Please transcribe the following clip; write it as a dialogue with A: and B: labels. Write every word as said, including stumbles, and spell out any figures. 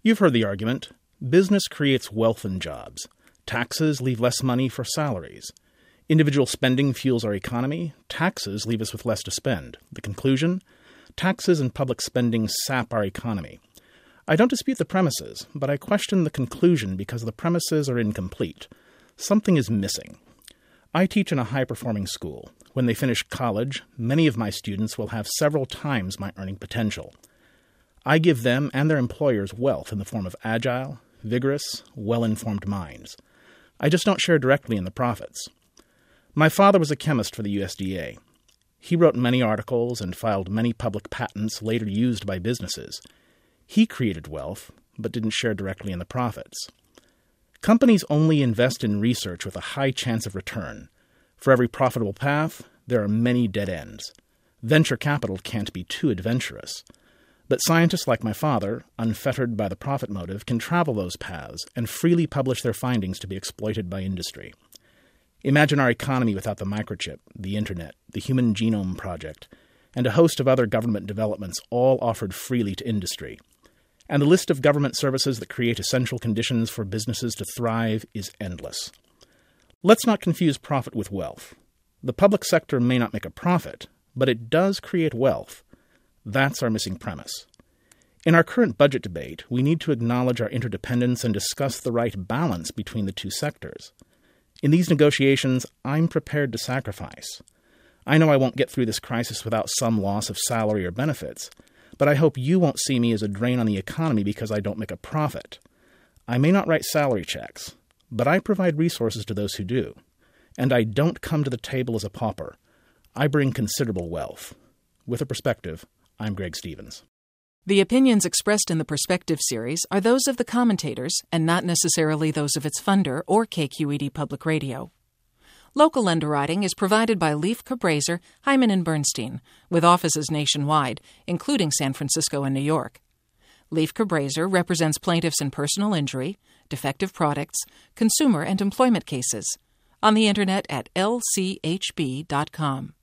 A: You've heard the argument. Business creates wealth and jobs. Taxes leave less money for salaries. Individual spending fuels our economy. Taxes leave us with less to spend. The conclusion? Taxes and public spending sap our economy. I don't dispute the premises, but I question the conclusion because the premises are incomplete. Something is missing. I teach in a high-performing school. When they finish college, many of my students will have several times my earning potential. I give them and their employers wealth in the form of agile, vigorous, well-informed minds. I just don't share directly in the profits. My father was a chemist for the U S D A. He wrote many articles and filed many public patents later used by businesses. He created wealth, but didn't share directly in the profits. Companies only invest in research with a high chance of return. For every profitable path, there are many dead ends. Venture capital can't be too adventurous. But scientists like my father, unfettered by the profit motive, can travel those paths and freely publish their findings to be exploited by industry. Imagine our economy without the microchip, the internet, the Human Genome Project, and a host of other government developments all offered freely to industry. And the list of government services that create essential conditions for businesses to thrive is endless. Let's not confuse profit with wealth. The public sector may not make a profit, but it does create wealth. That's our missing premise. In our current budget debate, we need to acknowledge our interdependence and discuss the right balance between the two sectors. In these negotiations, I'm prepared to sacrifice. I know I won't get through this crisis without some loss of salary or benefits, but I hope you won't see me as a drain on the economy because I don't make a profit. I may not write salary checks, but I provide resources to those who do. And I don't come to the table as a pauper. I bring considerable wealth. With a perspective, I'm Greg Stevens.
B: The opinions expressed in the Perspective series are those of the commentators and not necessarily those of its funder or K Q E D Public Radio. Local underwriting is provided by Leif Cabraser, Hyman and Bernstein, with offices nationwide, including San Francisco and New York. Leif Cabraser represents plaintiffs in personal injury, defective products, consumer and employment cases. On the Internet at L C H B dot com.